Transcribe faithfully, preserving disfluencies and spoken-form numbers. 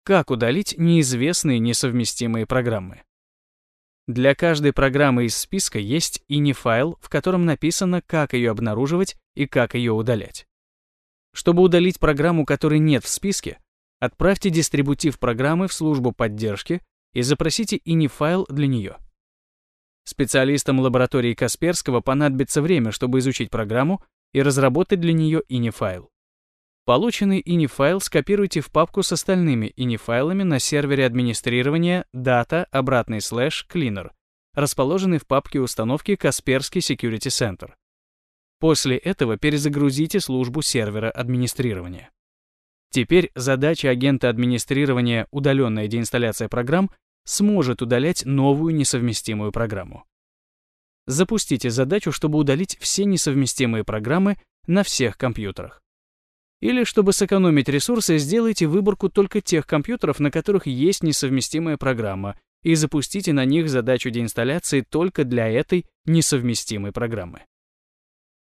Как удалить неизвестные несовместимые программы? Для каждой программы из списка есть ini-файл, в котором написано, как ее обнаруживать и как ее удалять. Чтобы удалить программу, которой нет в списке, отправьте дистрибутив программы в службу поддержки и запросите ini-файл для нее. Специалистам лаборатории Касперского понадобится время, чтобы изучить программу и разработать для нее ini-файл. Полученный ini-файл скопируйте в папку с остальными ini-файлами на сервере администрирования data обратный слэш cleaner, расположенный в папке установки Kaspersky Security Center. После этого перезагрузите службу сервера администрирования. Теперь задача агента администрирования «Удаленная деинсталляция программ» сможет удалять новую несовместимую программу. Запустите задачу, чтобы удалить все несовместимые программы на всех компьютерах. Или, чтобы сэкономить ресурсы, сделайте выборку только тех компьютеров, на которых есть несовместимая программа, и запустите на них задачу деинсталляции только для этой несовместимой программы.